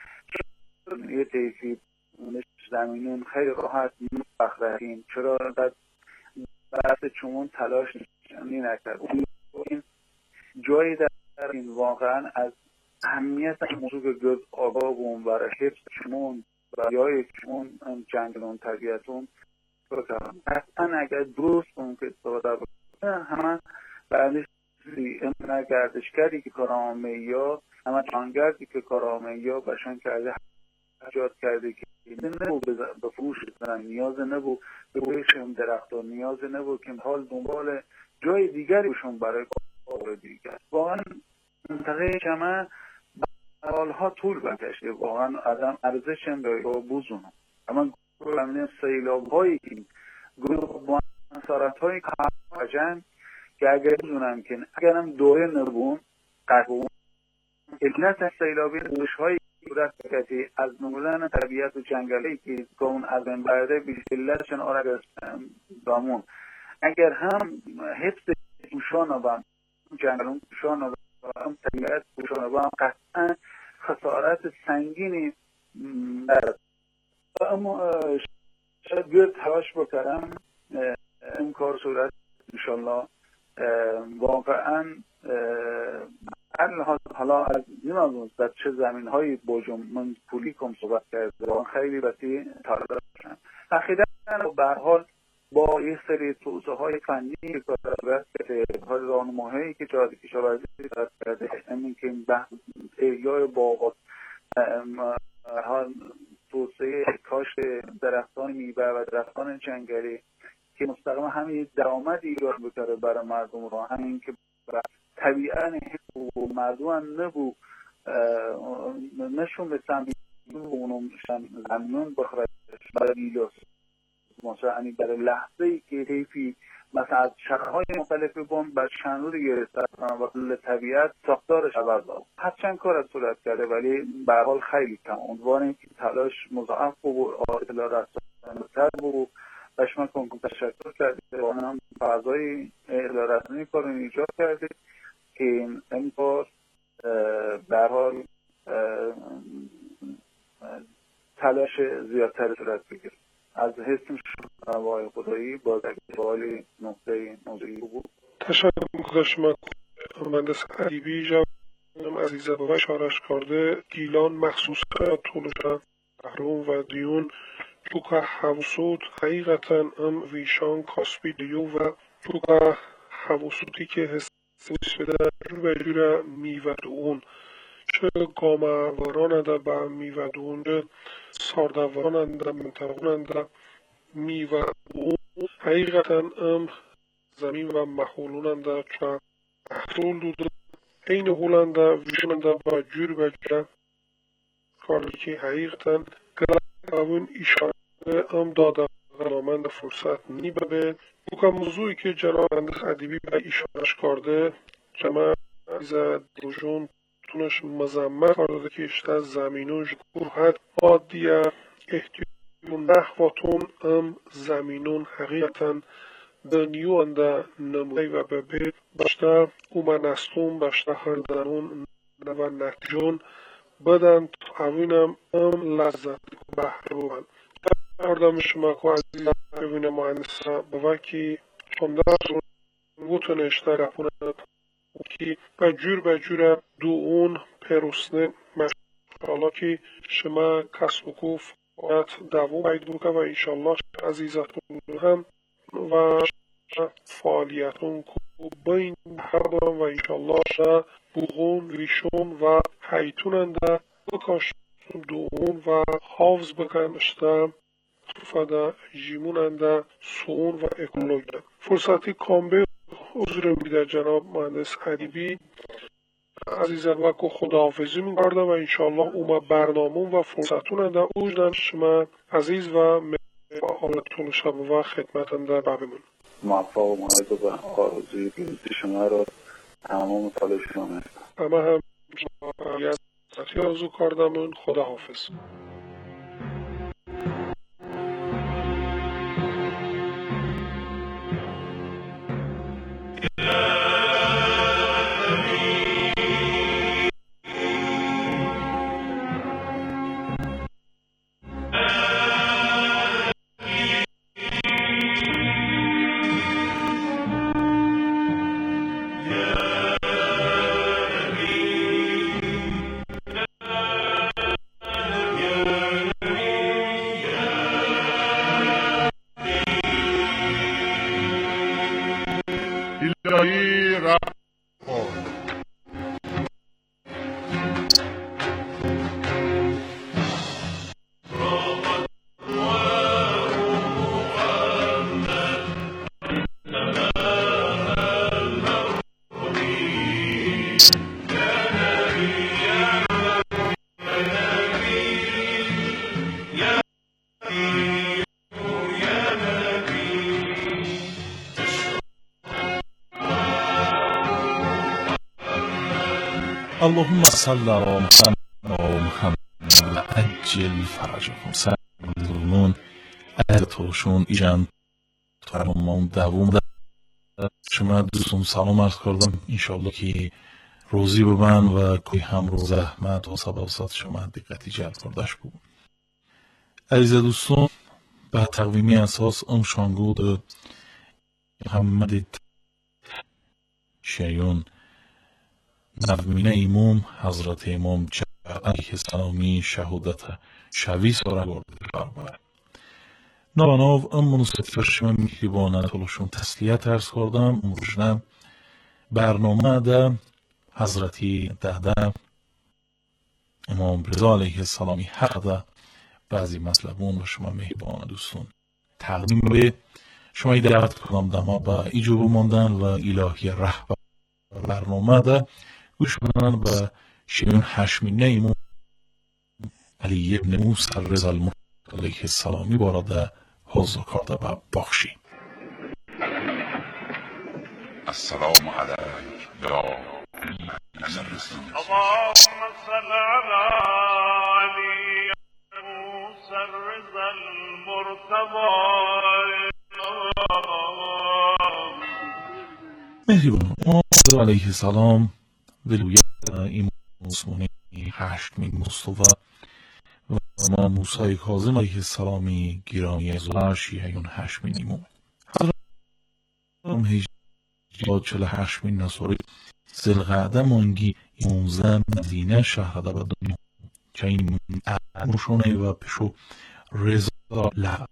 یه تیفی زمینون خیلی راحت مستخدرین چرا در بحث چون تلاش نشانی نکرد این جایی در این واقعا از اهمیت این موضوع گرد آگاه بون برای حفظ چون و یا چون جنگلون طبیعتون قطعا اگر درست اون که استفاده بکنه همه بعدش امنا گردشگری که کارامه یا همه جانگردی که کارامه یا بشن کرده حجات کرده که نبو به فروش بزنن نیاز نبو به رویشم درختان نیاز نبو که حال دنبال جای دیگریشون برای کار دیگر واقعا منطقه کمه حالها طول بکشه واقعا آدم ارزش هم داره بوزونم اما گروه سیلاب هایی که گروه منصارت هایی که که اگر بزنم که اگرم دوره نبون قطعون علت سیلابی روش هایی صورت کسی از نمودن طبیعت و جنگلی که اون از این برده بیشتلتشن آرگ دامون اگر هم حفظ پوشان و هم جنگلون پوشان و هم طبیعت پوشان و هم قطعا خسارت سنگینی دارد اما شاید بیاد تلاش بکرم این کار صورت انشالله واقعا حالا از نمیدونم در چه زمین های باجم من پولی کم صحبت کرده واقعا خیلی وسیع تلاش شدن اخیراً به هر حال با یک سری توسعه های فنی که کار کرده های راهنماهایی که جهاد کشاورزی کرده همین که احیای باغات توسعه کاشت درختان میوه و درختان جنگلی که مستقیما همین درآمد ایجاد بکنه برای مردم را همین که طبیعا مردم نبو نشون به سمت اونم زمین بخوره برای دیلوس مثلا یعنی برای لحظه ای که حیفی مثلا از شهرهای مختلف بون بر چند رو گرفتن و کل طبیعت ساختارش عوض داد هرچند کار از صورت کرده ولی به هر حال خیلی کم عنوان که تلاش مضاعف بود اطلاع رسانی‌تر بود باش من کنکم تشکر کرده و هم فضای اطلاع رسانی کار رو ایجاد کرده که این کار به هر حال تلاش زیادتر صورت بگیره از حسم شما خدایی با دقیقالی نقطه موضوعی بود تشکر شما مهندس عیبی جوانم عزیز بابا اشارش کرده گیلان مخصوص طولشان اهرام و دیون چوکا حوصود حقیقتا ام ویشان کاسبی دیو و چوکا حوصودی که حسیش بده و جور میودون چه گامواراننده با میودون چه ساردواراننده منطقوننده میودون حقیقتا ام زمین و محولوننده چه احرول دوده این هولنده ویشوننده با جور و جور کاری که حقیقتا گرون اشاره ام داده غلامند فرصت نیبه به بکا موضوعی که جناب مهندس ادیبی به اشارش کرده جمع از دوجون تونش مزمت کرده که اشته زمینون جگوهد عادیه احتیاجون نحواتون ام زمینون حقیقتا دنیو انده نموده و ببه باشته اومنستون باشته هردنون و نتیجون بدن اوینم ام لذت بحر بودن اردام شما که عزیز ببینه مهندس با که چونده بوتن اشتر اپونه که بجور بجور دو اون پروسنه مشغالا که شما کسب و کوف دوام باید بکن و انشالله عزیزتون هم و فعالیتون که بین هر دارم و انشالله بوغون ویشون و حیتوننده بکاشتون دوون و حافظ بکنشته فدا جیموننده سون و اکولوگیه فرصتی کامبه حضور میده جناب مهندس ادیبی عزیزان وکو خداحافظی می‌کردم و انشالله اوما برنامه و فرصتوننده اوجدن شما عزیز و مهربان شب و خدمتم در بابمون موفق و مایز و آرزوی بینتی شما را تمام سال شما هستم همه هم جمعیت آرزو کردمون خداحافظ الهی رحم اللهم صل على محمد و محمد عجل فرجهم سرمون ادتوشون ایجان ترمون دوم شما دوستون سلام عرض کردم انشالله که روزی ببن و کوی هم روز احمد و سباسات شما دقتی جلب کردش بود عزیز دوستان به تقویمی اساس ام شانگود محمد شیون نومینه ایموم حضرت امام جعفر علیه السلامی شهادت شویس را برده بربر نواناو ام منوسط فرشم میخیبانه طولشون تسلیت ارز کردم امروشنم برنامه ده حضرتی دهده امام رضا علیه السلامی حق ده بعضی مطلبون و شما مهربان دوستون تقدیم به شما دعوت کنم دما با ایجوب ماندن و الهی رهبر برنامه ده گوش کنن به شیون هشمینه ایمون علی ابن موسی رضا المرتضی علیه السلامی وارد حوض کرده و بخشی. السلام علیک یا نظر رسول اللهم صل علی علی موسی رضا المرتضی مهربان امام علیه السلام ولویت امام عثمانی هشتمین مصطفی و امام موسی کاظم علیه السلامی گرامی زوج شیعیون هشتمین امام حضرت امام هجری چهل و هشتمین نصاری ذوالقعده مانگی یازده مدینه شهرده و دنیا که این امروشونه و پشو رضا لحظه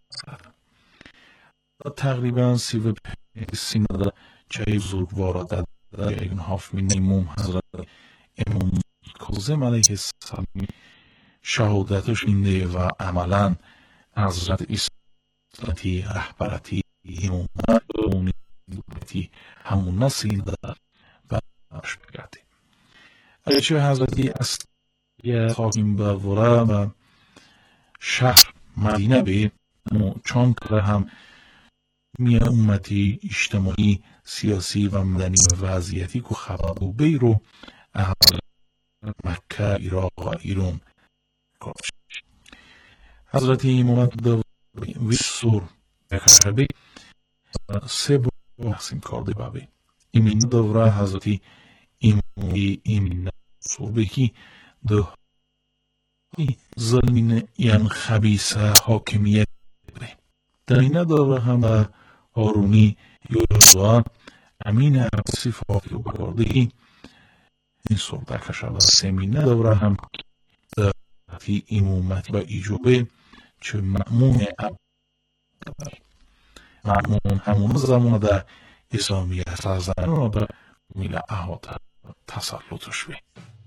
تقریبا سی و سینده چه بزرگوار در این هفت امام حضرت امام کاظم علیه السلام شهادتش اینده و عملا حضرت اسلامتی رهبرتی امامت اونیتی همون نسل در برداشت بگرده اگرچه حضرتی اصلی حاکم به وره و شهر مدینه به چون که هم میان امتی اجتماعی سیاسی و مدنی و وضعیتی که خبر و بیرو اهل مکه عراق و ایران کارش حضرت امامت دو ویسور بکربی سه بو تقسیم کرده بابی ایمین دوره حضرت امامی ایمین سور بکی دو ظلمین یعن خبیثه حاکمیت بره در این دوره هم هارونی یوزوان امین عباسی فاقی و بکردگی این صورت در کشور سمینه دوره هم دهتی امامت و ایجوبه چه مأمون عبد مأمون همون زمان در اسلامی سرزنان و در میل احاطه تسلطش به.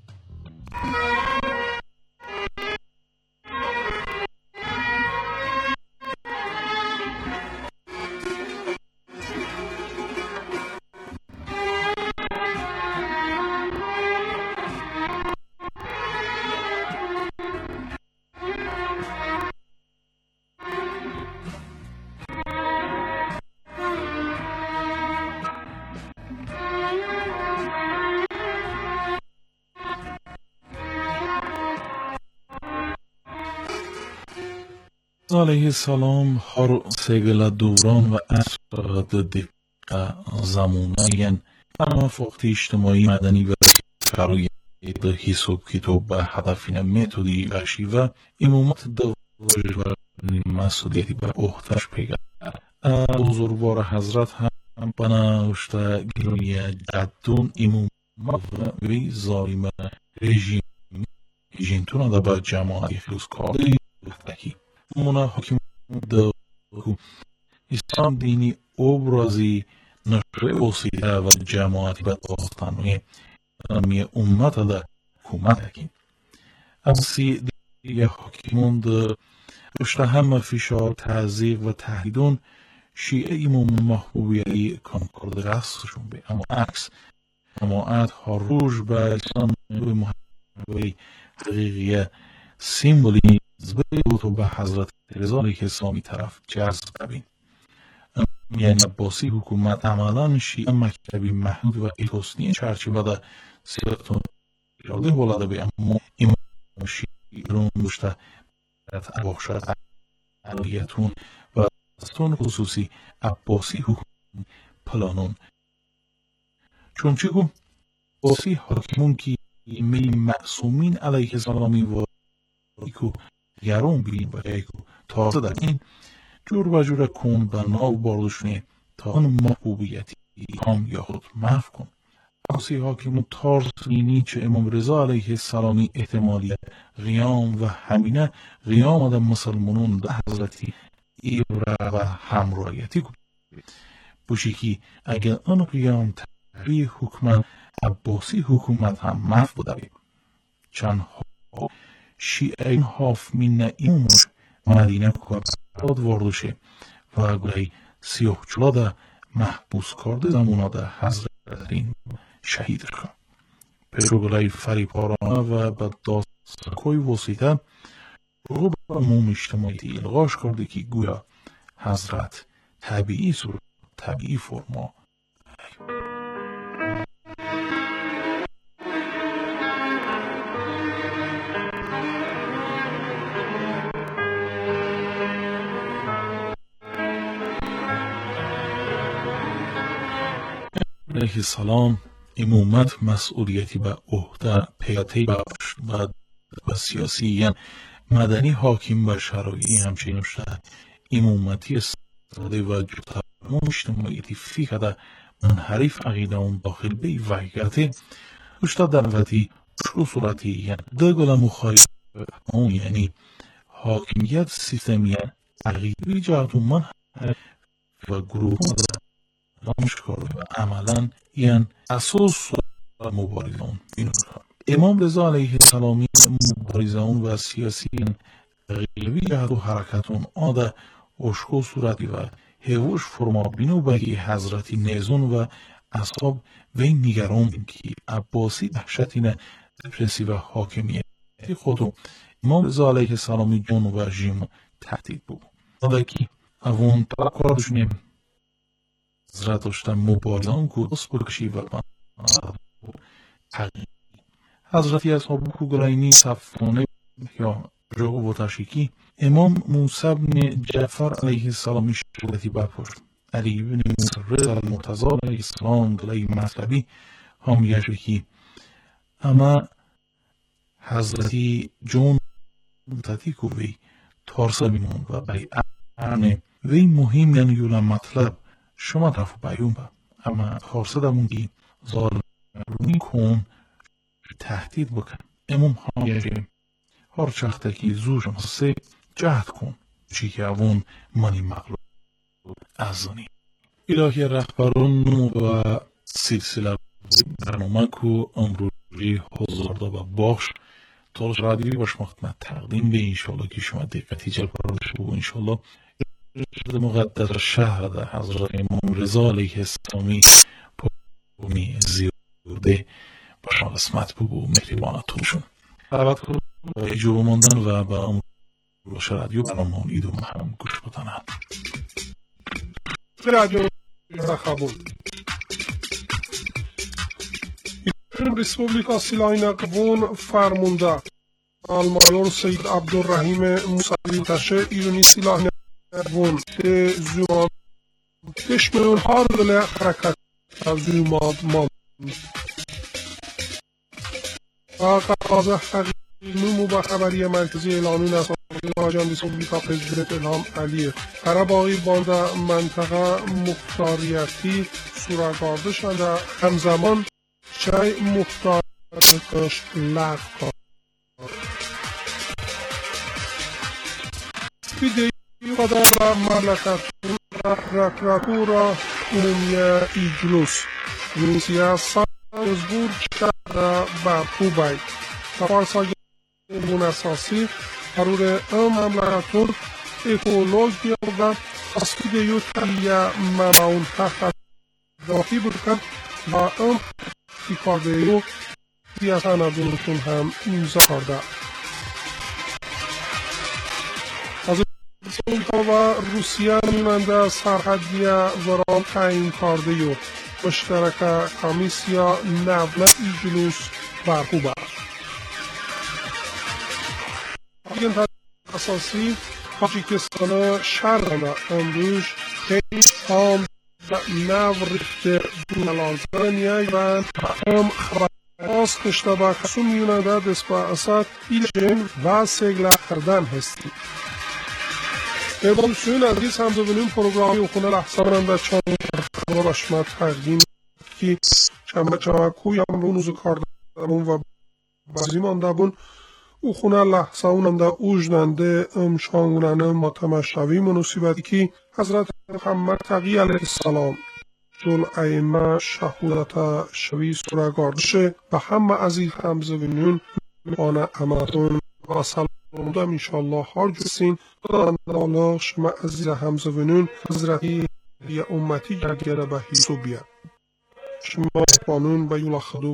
علیه السلام har seglat دوران و عصر دقیقه زمانه منافقت اجتماعی مدنی و فرای حساب کتاب به هدفین متودی بشی و امامت دواجه و مسئولیتی به اختش پیگر بزرگوار حضرت هم بناشته گروی جدون امام وی ظالم رژیم جنتون ده به جماعت خلوص کاری دکی مونا حکم ده اسلام دینی ابرازی نشر وسیله و جماعتی به داستانوی می امت ده حکومت اکی از سی دیگه حکمون ده داشته همه فشار تعذیق و تهدیدون شیعه امام محبوبیتی کنکرده رستشون به اما عکس جماعت ها روش به اسلام محبوبی حقیقی سیمبولی زبید و به حضرت رضا علیه السلامی طرف جذب بین یعنی عباسی حکومت عملا شیعه مکتبی محدود و ایتوسنی چرچیبه ده سیرتون ایراده بولاده به اما امام شیعه داشته بخشد علیتون و دستان خصوصی عباسی حکومت پلانون چون چه گم عباسی حاکمون که می معصومین علیه السلامی و ایکو گرون بین و ایکو تازه در این جور و جور کن و ناو باردشنه تا اون محبوبیتی هم یا خود محف کن عباسی حاکمون تارز دینی چه امام رضا علیه السلامی احتمالی قیام و همینه قیام ده مسلمانون ده حضرتی ایبره و همرایتی کن بوشی که اگر اون قیام تحریه حکمت عباسی حکومت هم محف بوده چند ها شیعه حاف من ایموش مدینه کارد واردوشه و گلای سیاه چلاده محبوس کرده زمونا ده حضرت این شهید کن پیرو گلای فریپارانه و به داستکوی وسیطه رو به عموم اجتماعی الغاش کرده که گویا حضرت طبیعی صورت طبیعی فرما علیه السلام امامت مسئولیتی به عهده پیاتی بخش و و سیاسی یعنی مدنی حاکم و شرایعی همچنین شده امامتی ساده و جتمام اجتماعیتی فیکده منحریف عقیده اون داخل به وحیگرتی داشته دعوتی شو صورتی یعنی ده گل مخالف اون یعنی حاکمیت سیستمی عقیدی جهت من و گروه دانش کرده و عملا یعنی اساس مبارزه اون بینون امام رضا علیه السلامی مبارزه اون و سیاسی غیبی جهت و حرکتون آده اشکو صورتی و هوش فرما بینو بگی حضرتی نیزون و اصحاب وی نگران بین که عباسی دهشتین دپرسی و حاکمیتی خودو امام رضا علیه السلامی جون و رژیم تهدید بود آده که اون تلقارشونیم حضرت داشتن مبارزه اون کودست بکشی و حقیقی حضرتی اصحاب کوگلاینی صفانه یا جو و تشیکی امام موسی بن جعفر علیه السلامی شکلتی بپرد علی بن رضا المرتضی علیه السلام گلای مطلبی هم یشکی اما حضرتی جون تتی کو وی تارسا بیمون و بی ارنه وی مهم یعنی یولا مطلب شما طرف بیون با اما تارسا دمون که ظالم رونی کن تهدید بکن امام هم یشکی هر چخته که زو شما سه جهد کن چی که اون منی مغلوب ازانی الهی رهبران و سلسله برنامه کو امروزی حضورda و باش طالش رادیوی باش مخدمت تقدیم به انشالله که شما دقتی جلب پرادش بو انشالله ارشاد مقدس شهر در حضرت امام رضا علیه السلامی پومی زیاده با شما قسمت بو بو مهربانتونشون دعوت کنم با اجابه ماندن و با امروز باش رادیو برنامه اون ایدو هم گوش بدنن رادیو خبون Respublika Silahına Qubun farmunda Al-Mayor Seyyid Abdurrahim Musavi taşı İrani Silahına Qubun te züman beş milyon hardele harakat züman man Qazı حقیقی با خبری مرکزی اعلانی نسازی آجان ریسپوبلیکا پرزیدنت الهام علیه قره‌باغی باند منطقه مختاریتی سوراگارده شده همزمان چای مختاریتش لغو کرد. ویدیو و مملکت پروکراتورا عمومی ایجلوس روسیه سازبور کرده بر کوبای تفارسای اون اساسی قرار ام مملکتور اکولوژیا و اسپیدیو تلیه مماون تحت داخی برکن و ام ایکاردیو دیاسان ادونتون هم امضا کرده. از امریکا و روسیه میمانده سرحدی ورال تعیین کرده‌یو مشترک کمیسیا نولا ایجلوس برخوبه. این اساسی تاجیکستان شرق امروز خیلی هم نو ریخته دولازه نیایوند هم خبرهاست کشته با کسو میونده دست با اسد ایلشن و سگله کردن هستی. ایبالسون عزیز همزه بینیم پروگرامی و خونه لحظه برنده چند خبر باشما تقدیم که چند چند کوی هم رو نوزو کاردمون و بازی مانده بون او خونه لحظه اوننده اوجننده امشانگوننه متمشوی منوسیبتی که حضرت محمد تقی علیه السلام جل ائمه شهودت شوی سوراگاردشه و همه عزیز همزه بینون آنه امتون و سلام دم انشاءالله هر جسین دادالا شما عزیز همزه بینون حضرتی یه امتی گرگره به حیثو بیاد شما قانون به یولا خدو